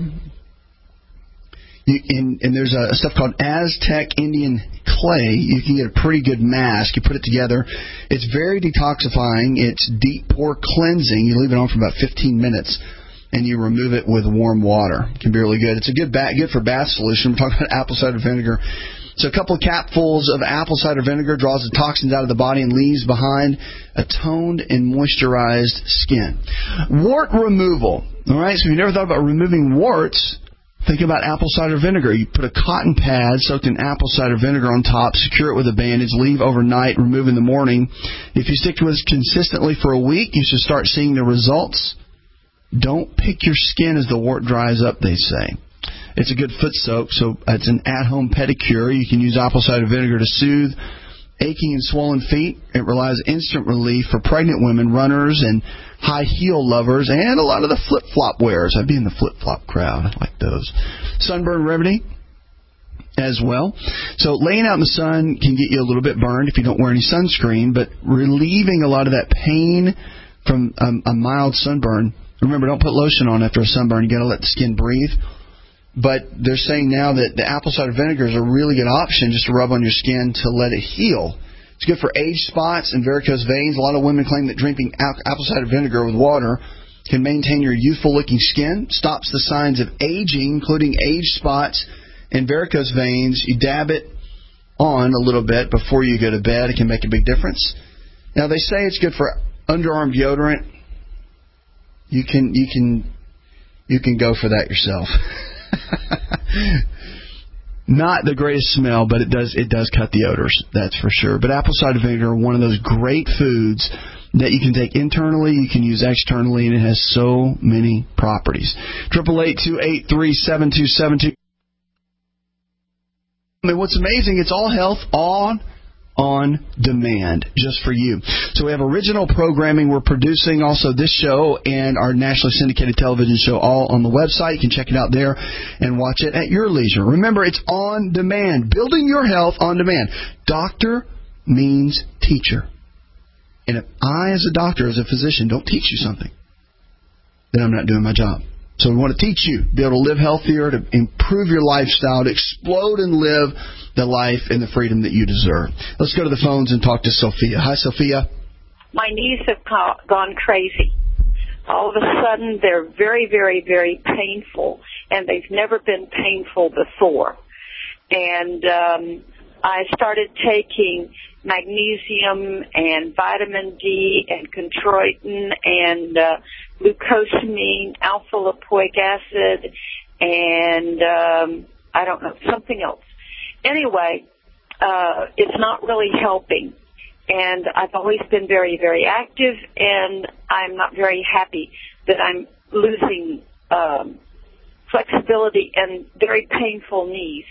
You, and, and there's a, a stuff called Aztec Indian clay. You can get a pretty good mask. You put it together. It's very detoxifying. It's deep pore cleansing. You leave it on for about fifteen minutes, and you remove it with warm water. It can be really good. It's a good ba- good for bath solution. We're talking about apple cider vinegar. So a couple of capfuls of apple cider vinegar draws the toxins out of the body and leaves behind a toned and moisturized skin. Wart removal. All right, so if you've never thought about removing warts, think about apple cider vinegar. You put a cotton pad soaked in apple cider vinegar on top, secure it with a bandage, leave overnight, remove in the morning. If you stick to it consistently for a week, you should start seeing the results. Don't pick your skin as the wart dries up, they say. It's a good foot soak, so it's an at-home pedicure. You can use apple cider vinegar to soothe aching and swollen feet. It relies on instant relief for pregnant women, runners, and high heel lovers, and a lot of the flip-flop wearers. I'd be in the flip-flop crowd. I like those. Sunburn remedy. as well. So laying out in the sun can get you a little bit burned if you don't wear any sunscreen, but relieving a lot of that pain from um, a mild sunburn. Remember, don't put lotion on after a sunburn. You got to let the skin breathe. But they're saying now that the apple cider vinegar is a really good option just to rub on your skin to let it heal. It's good for age spots and varicose veins. A lot of women claim that drinking apple cider vinegar with water can maintain your youthful-looking skin, stops the signs of aging, including age spots and varicose veins. You dab it on a little bit before you go to bed. It can make a big difference. Now, they say it's good for underarm deodorant. You can you can you can go for that yourself. Not the greatest smell, but it does it does cut the odors, that's for sure. But apple cider vinegar, one of those great foods that you can take internally, you can use externally, and it has so many properties. Triple eight two eight three seven two seven two. I mean, what's amazing? It's all health on. on demand, just for you. So we have original programming we're producing, also this show and our nationally syndicated television show, all on the website. You can check it out there and watch it at your leisure. Remember, it's on demand. Building your health on demand. Doctor means teacher. And if I, as a doctor, as a physician, don't teach you something, then I'm not doing my job. So we want to teach you, be able to live healthier, to improve your lifestyle, to explode and live the life and the freedom that you deserve. Let's go to the phones and talk to Sophia. Hi, Sophia. My knees have gone crazy. All of a sudden, they're very, very, very painful, and they've never been painful before. And um, I started taking magnesium and vitamin D and chondroitin and uh, glucosamine, alpha-lipoic acid, and um, I don't know, something else. Anyway, uh, it's not really helping. And I've always been very, very active, and I'm not very happy that I'm losing um, flexibility and very painful knees.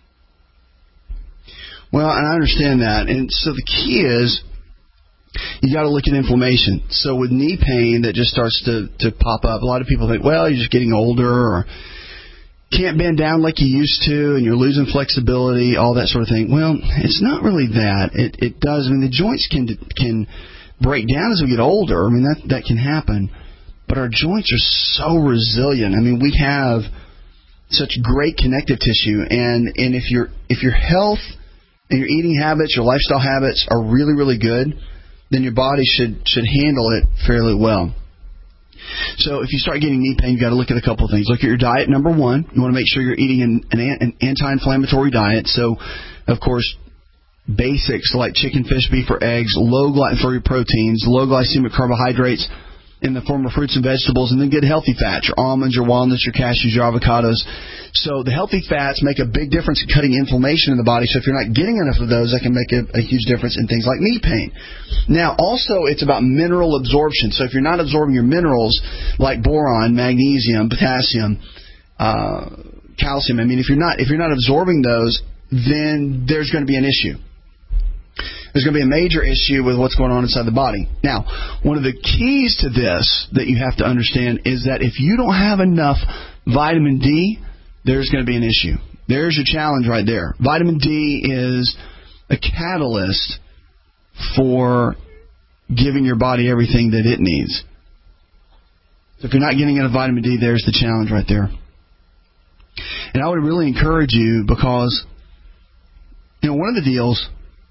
Well, and I understand that. And so the key is you got to look at inflammation. So with knee pain that just starts to, to pop up, a lot of people think, well, you're just getting older or can't bend down like you used to and you're losing flexibility, all that sort of thing. Well, it's not really that. It, it does. I mean, the joints can can break down as we get older. I mean, that, that can happen. But our joints are so resilient. I mean, we have such great connective tissue. And, and if, your if your health and your eating habits, your lifestyle habits are really, really good, then your body should should handle it fairly well. So if you start getting knee pain, you've got to look at a couple of things. Look at your diet, number one. You want to make sure you're eating an, an, an anti-inflammatory diet. So, of course, basics like chicken, fish, beef, or eggs, low gluten-free proteins, low glycemic carbohydrates in the form of fruits and vegetables, and then good healthy fats, your almonds, your walnuts, your cashews, your avocados. So the healthy fats make a big difference in cutting inflammation in the body. So if you're not getting enough of those, that can make a, a huge difference in things like knee pain. Now, also, it's about mineral absorption. So if you're not absorbing your minerals like boron, magnesium, potassium, uh, calcium, I mean, if you're not if you're not absorbing those, then there's going to be an issue. There's going to be a major issue with what's going on inside the body. Now, one of the keys to this that you have to understand is that if you don't have enough vitamin D, there's going to be an issue. There's your challenge right there. Vitamin D is a catalyst for giving your body everything that it needs. So if you're not getting enough vitamin D, there's the challenge right there. And I would really encourage you because, you know, one of the deals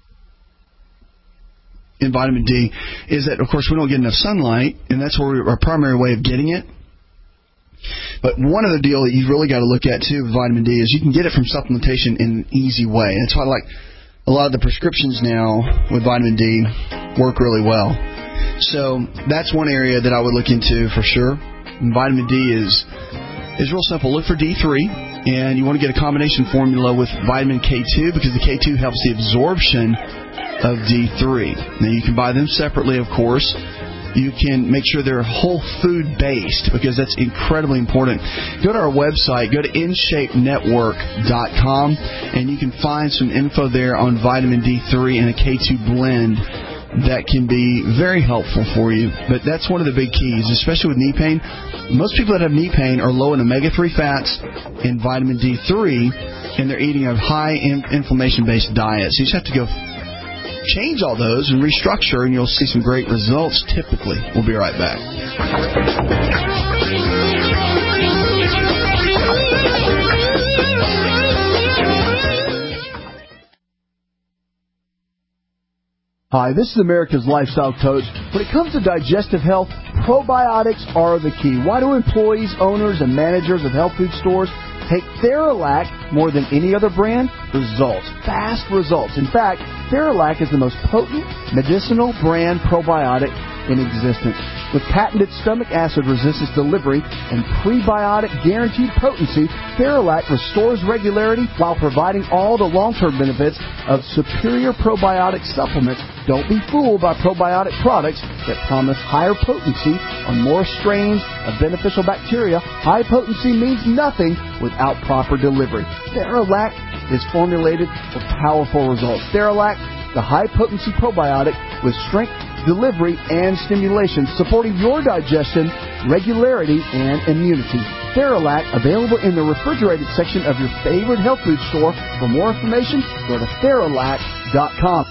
in vitamin D is that, of course, we don't get enough sunlight, and that's where we, our primary way of getting it. But one other deal that you've really got to look at, too, with vitamin D is you can get it from supplementation in an easy way. That's why, like, a lot of the prescriptions now with vitamin D work really well. So that's one area that I would look into for sure. And vitamin D is is real simple. Look for D three, and you want to get a combination formula with vitamin K two because the K two helps the absorption of D three. Now, you can buy them separately, of course. You can make sure they're whole food based because that's incredibly important. Go to our website, go to in shape network dot com, and you can find some info there on vitamin D three and a K two blend that can be very helpful for you. But that's one of the big keys, especially with knee pain. Most people that have knee pain are low in omega three fats and vitamin D three, and they're eating a high in- inflammation-based diet. So you just have to go change all those and restructure, and you'll see some great results typically. We'll be right back. Hi, this is America's Lifestyle Coach. When it comes to digestive health, probiotics are the key. Why do employees, owners, and managers of health food stores take Theralac more than any other brand? Results. Fast results. In fact, Theralac is the most potent medicinal brand probiotic in existence. With patented stomach acid resistance delivery and prebiotic guaranteed potency, Theralac restores regularity while providing all the long-term benefits of superior probiotic supplements. Don't be fooled by probiotic products that promise higher potency on more strains of beneficial bacteria. High potency means nothing without proper delivery. Theralac is formulated for powerful results. Theralac, the high-potency probiotic with strength, delivery, and stimulation, supporting your digestion, regularity, and immunity. Theralac, available in the refrigerated section of your favorite health food store. For more information, go to Theralac dot com.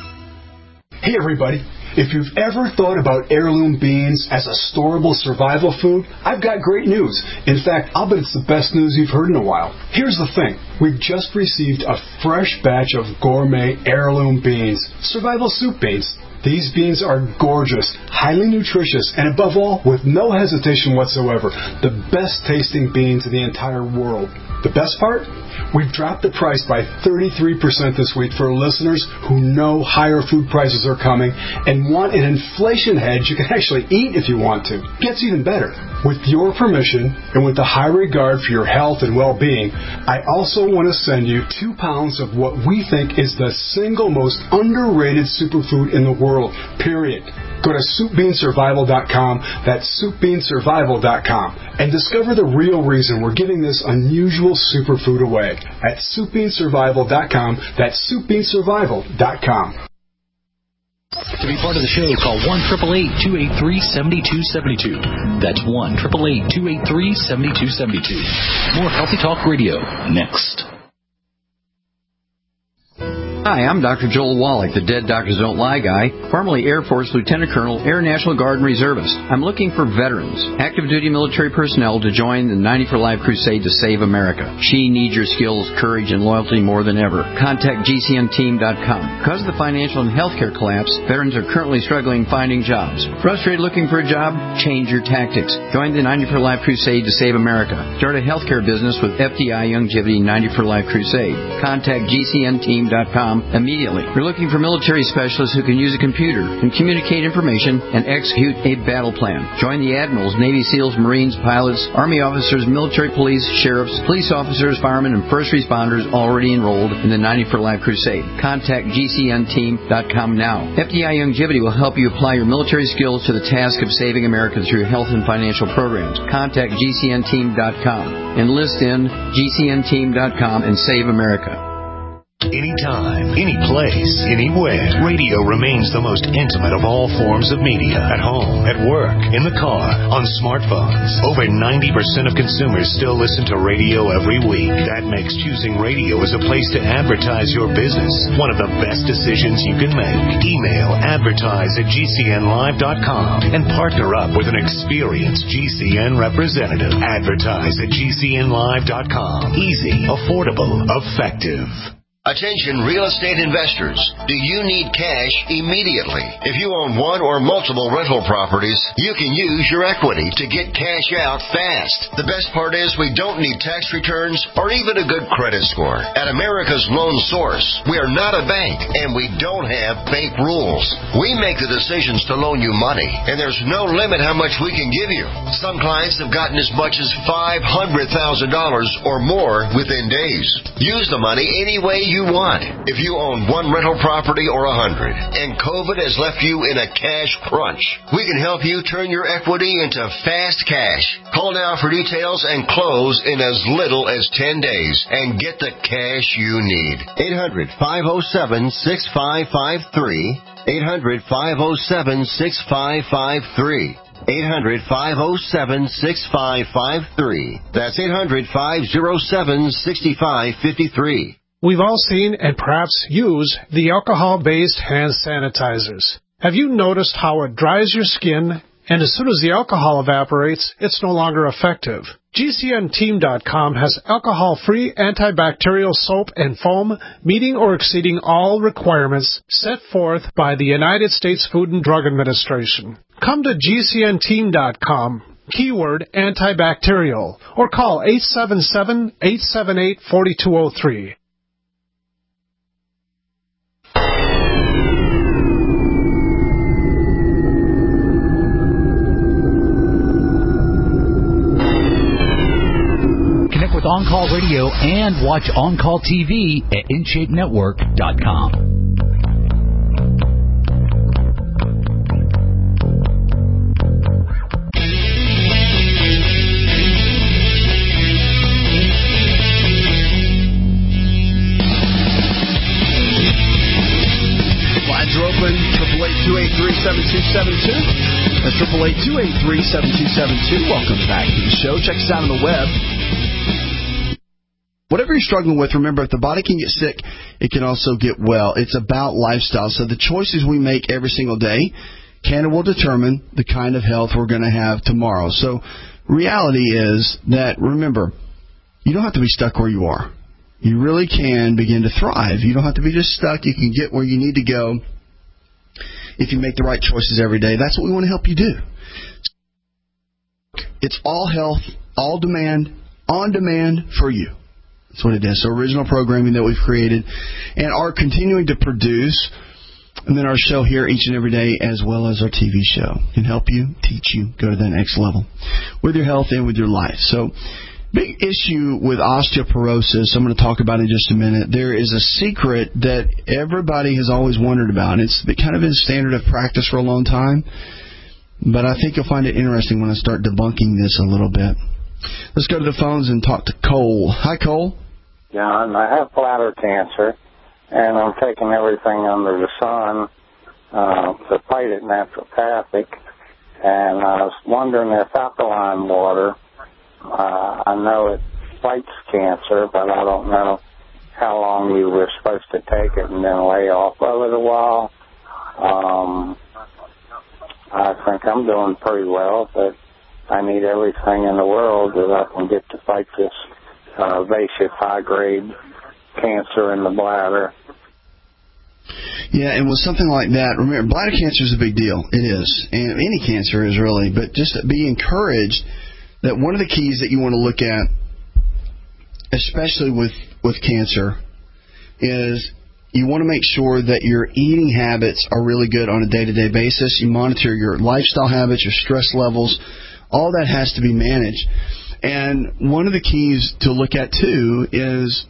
Hey everybody, if you've ever thought about heirloom beans as a storable survival food, I've got great news. In fact, I'll bet it's the best news you've heard in a while. Here's the thing. We've just received a fresh batch of gourmet heirloom beans, survival soup beans. These beans are gorgeous, highly nutritious, and above all, with no hesitation whatsoever, the best tasting beans in the entire world. The best part? We've dropped the price by thirty-three percent this week for listeners who know higher food prices are coming and want an inflation hedge you can actually eat if you want to. Gets even better. With your permission and with the high regard for your health and well-being, I also want to send you two pounds of what we think is the single most underrated superfood in the world, period. Go to soup bean survival dot com, that's soup bean survival dot com, and discover the real reason we're giving this unusual superfood away at soup bean survival dot com, that's soup bean survival dot com. To be part of the show, call one eight eight eight, two eight three, seven two seven two. That's one eight eight eight, two eight three, seven two seven two. More Healthy Talk Radio next. Hi, I'm Doctor Joel Wallach, the Dead Doctors Don't Lie guy, formerly Air Force Lieutenant Colonel, Air National Guard and Reservist. I'm looking for veterans, active duty military personnel to join the ninety for Life crusade to save America. She needs your skills, courage, and loyalty more than ever. Contact G C N team dot com. Because of the financial and healthcare collapse, veterans are currently struggling finding jobs. Frustrated looking for a job? Change your tactics. Join the ninety for Life crusade to save America. Start a healthcare business with F D I Youngevity ninety for Life crusade. Contact G C N team dot com immediately. We're looking for military specialists who can use a computer and communicate information and execute a battle plan. Join the admirals, Navy SEALs, Marines, pilots, Army officers, military police, sheriffs, police officers, firemen, and first responders already enrolled in the ninety for Life crusade. Contact G C N team dot com now. F D I Youngevity will help you apply your military skills to the task of saving America through health and financial programs. Contact G C N team dot com. Enlist in G C N team dot com and save America. Anytime, any place, anywhere, radio remains the most intimate of all forms of media. At home, at work, in the car, on smartphones. Over ninety percent of consumers still listen to radio every week. That makes choosing radio as a place to advertise your business one of the best decisions you can make. Email advertise at G C N live dot com and partner up with an experienced G C N representative. Advertise at G C N live dot com. Easy, affordable, effective. Attention real estate investors. Do you need cash immediately? If you own one or multiple rental properties, you can use your equity to get cash out fast. The best part is we don't need tax returns or even a good credit score. At America's Loan Source, we are not a bank and we don't have bank rules. We make the decisions to loan you money, and there's no limit how much we can give you. Some clients have gotten as much as five hundred thousand dollars or more within days. Use the money any way you want. If you own one rental property or a hundred, and COVID has left you in a cash crunch, we can help you turn your equity into fast cash. Call now for details and close in as little as ten days and get the cash you need. eight hundred, five oh seven, six five five three. eight hundred, five oh seven, six five five three. eight hundred, five oh seven, six five five three. That's eight hundred, five oh seven, six five five three. We've all seen and perhaps use the alcohol-based hand sanitizers. Have you noticed how it dries your skin, and as soon as the alcohol evaporates, it's no longer effective? G C N team dot com has alcohol-free antibacterial soap and foam meeting or exceeding all requirements set forth by the United States Food and Drug Administration. Come to G C N team dot com, keyword antibacterial, or call eight seven seven, eight seven eight, four two zero three. Connect with On Call Radio and watch On Call T V at in shape network dot com. triple eight two eight three seven two seven two. That's triple eight two eight three seven two seven two. Welcome back to the show. Check us out on the web. Whatever you're struggling with, remember, if the body can get sick, it can also get well. It's about lifestyle. So the choices we make every single day can and will determine the kind of health we're going to have tomorrow. So reality is that, remember, you don't have to be stuck where you are. You really can begin to thrive. You don't have to be just stuck. You can get where you need to go if you make the right choices every day. That's what we want to help you do. It's all health, all demand, on demand for you. That's what it is. So original programming that we've created and are continuing to produce. And then our show here each and every day, as well as our T V show, can help you, teach you, go to the next level with your health and with your life. So big issue with osteoporosis, I'm going to talk about in just a minute. There is a secret that everybody has always wondered about. It's kind of been standard of practice for a long time, but I think you'll find it interesting when I start debunking this a little bit. Let's go to the phones and talk to Cole. Hi, Cole. John, I have bladder cancer, and I'm taking everything under the sun uh, to fight it naturopathic, and I was wondering if alkaline water, Uh, I know it fights cancer, but I don't know how long you were supposed to take it and then lay off of it a while. Um, I think I'm doing pretty well, but I need everything in the world that I can get to fight this uh, invasive high-grade cancer in the bladder. Yeah, and with something like that, remember, bladder cancer is a big deal. It is. And any cancer is really, but just be encouraged that one of the keys that you want to look at, especially with, with cancer, is you want to make sure that your eating habits are really good on a day-to-day basis. You monitor your lifestyle habits, your stress levels. All that has to be managed. And one of the keys to look at, too, is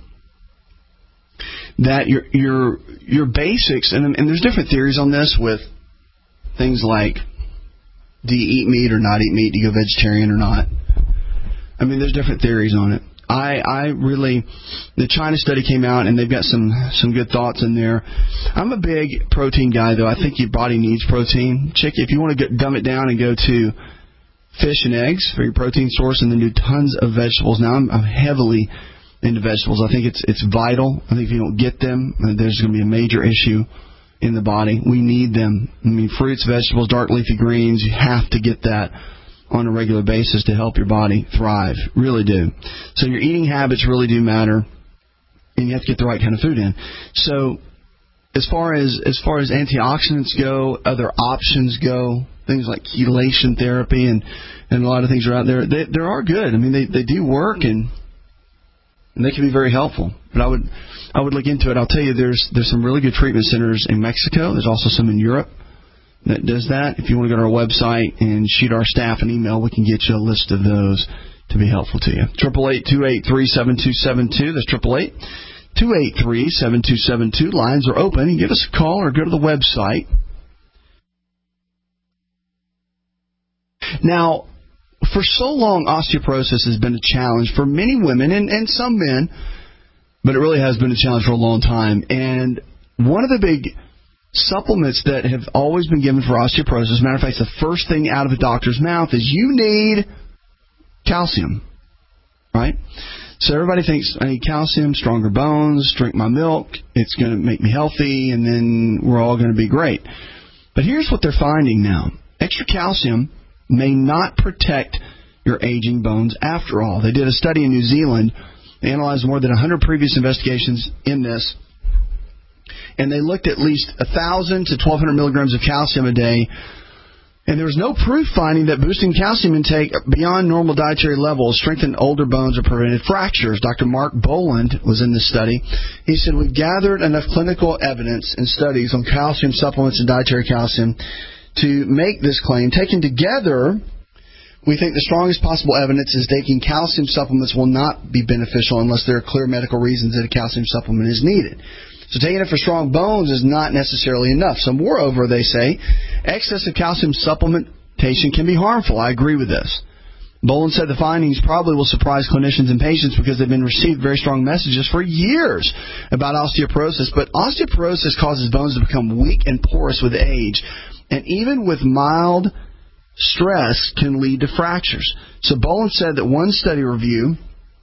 that your your your basics, and, and there's different theories on this with things like, do you eat meat or not eat meat? Do you go vegetarian or not? I mean, there's different theories on it. I, I really, the China study came out, and they've got some, some good thoughts in there. I'm a big protein guy, though. I think your body needs protein. Chick, if you want to get, dumb it down and go to fish and eggs for your protein source, and then do tons of vegetables. Now, I'm, I'm heavily into vegetables. I think it's it's vital. I think if you don't get them, there's going to be a major issue in the body. We need them. I mean, fruits, vegetables, dark leafy greens, you have to get that on a regular basis to help your body thrive. Really do. So your eating habits really do matter, and you have to get the right kind of food in. So as far as as far as antioxidants go, other options go, things like chelation therapy and, and a lot of things are out there. They, they are good. I mean, they, they do work, and and they can be very helpful. But I would I would look into it. I'll tell you, there's there's some really good treatment centers in Mexico. There's also some in Europe that does that. If you want to go to our website and shoot our staff an email, we can get you a list of those to be helpful to you. Triple eight two eight three seven two seven two. That's triple eight two eight three seven two seven two. Lines are open. Give us a call or go to the website. Now, for so long, osteoporosis has been a challenge for many women and, and some men, but it really has been a challenge for a long time. And one of the big supplements that have always been given for osteoporosis. Matter of fact, the first thing out of a doctor's mouth is you need calcium, right? So everybody thinks, I need calcium, stronger bones, drink my milk, it's going to make me healthy, and then we're all going to be great. But here's what they're finding now. Extra calcium may not protect your aging bones after all. They did a study in New Zealand. They analyzed more than one hundred previous investigations in this, and they looked at least one thousand to twelve hundred milligrams of calcium a day. And there was no proof finding that boosting calcium intake beyond normal dietary levels strengthened older bones or prevented fractures. Doctor Mark Boland was in this study. He said, we've gathered enough clinical evidence and studies on calcium supplements and dietary calcium to make this claim. Taken together, we think the strongest possible evidence is taking calcium supplements will not be beneficial unless there are clear medical reasons that a calcium supplement is needed. So taking it for strong bones is not necessarily enough. So moreover, they say, excessive calcium supplementation can be harmful. I agree with this. Boland said the findings probably will surprise clinicians and patients because they've been received very strong messages for years about osteoporosis. But osteoporosis causes bones to become weak and porous with age. And even with mild stress can lead to fractures. So Boland said that one study review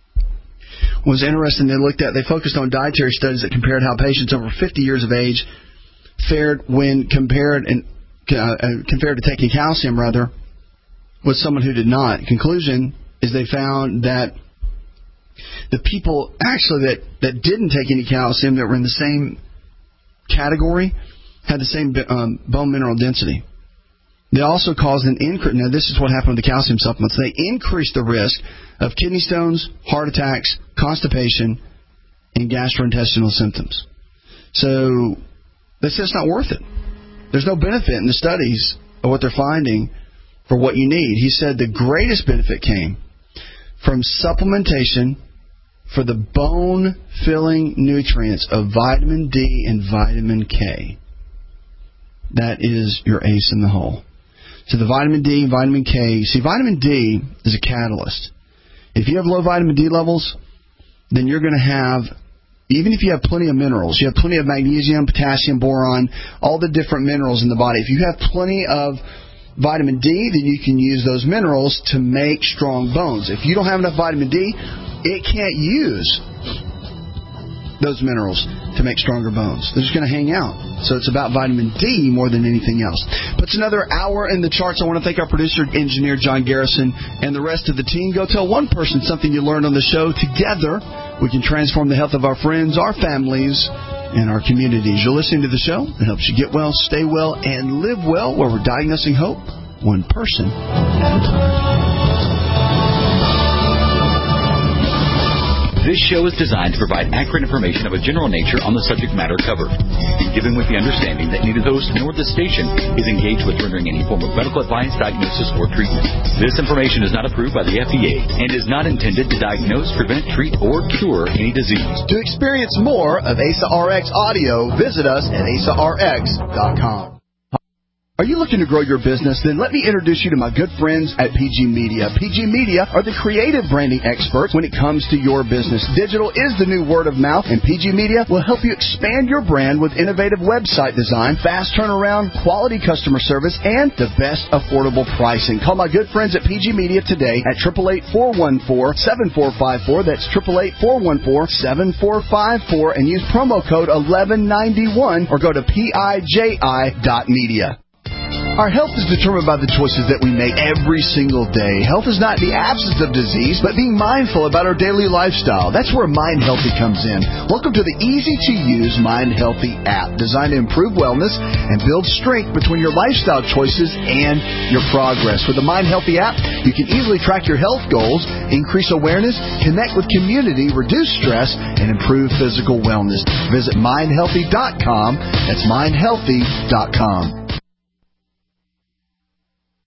was interesting. They looked at, they focused on dietary studies that compared how patients over fifty years of age fared when compared and uh, compared to taking calcium, rather, with someone who did not. Conclusion is they found that the people actually that, that didn't take any calcium, that were in the same category, had the same um, bone mineral density. They also caused an increase. Now, this is what happened with the calcium supplements. They increased the risk of kidney stones, heart attacks, constipation, and gastrointestinal symptoms. So they said it's not worth it. There's no benefit in the studies of what they're finding for what you need. He said the greatest benefit came from supplementation for the bone-filling nutrients of vitamin D and vitamin K. That is your ace in the hole. So the vitamin D and vitamin K, see, vitamin D is a catalyst. If you have low vitamin D levels, then you're going to have, even if you have plenty of minerals, you have plenty of magnesium, potassium, boron, all the different minerals in the body. If you have plenty of vitamin D, then you can use those minerals to make strong bones. If you don't have enough vitamin D, it can't use those minerals to make stronger bones. They're just going to hang out. So it's about vitamin D more than anything else. But it's another hour in the charts. I want to thank our producer, engineer John Garrison, and the rest of the team. Go tell one person something you learned on the show. Together, we can transform the health of our friends, our families, and our communities. You're listening to the show. It helps you get well, stay well, and live well, where we're diagnosing hope one person at a time. This show is designed to provide accurate information of a general nature on the subject matter covered, and given with the understanding that neither the host nor the station is engaged with rendering any form of medical advice, diagnosis, or treatment. This information is not approved by the F D A and is not intended to diagnose, prevent, treat, or cure any disease. To experience more of A S A R X audio, visit us at A S A R X dot com. Are you looking to grow your business? Then let me introduce you to my good friends at P G Media. P G Media are the creative branding experts when it comes to your business. Digital is the new word of mouth, and P G Media will help you expand your brand with innovative website design, fast turnaround, quality customer service, and the best affordable pricing. Call my good friends at P G Media today at eight eight eight, four one four, seven four five four. That's eight eight eight, four one four, seven four five four, and use promo code eleven ninety-one or go to P I J I dot media. Our health is determined by the choices that we make every single day. Health is not the absence of disease, but being mindful about our daily lifestyle. That's where Mind Healthy comes in. Welcome to the easy-to-use Mind Healthy app, designed to improve wellness and build strength between your lifestyle choices and your progress. With the Mind Healthy app, you can easily track your health goals, increase awareness, connect with community, reduce stress, and improve physical wellness. Visit mind healthy dot com. That's mind healthy dot com.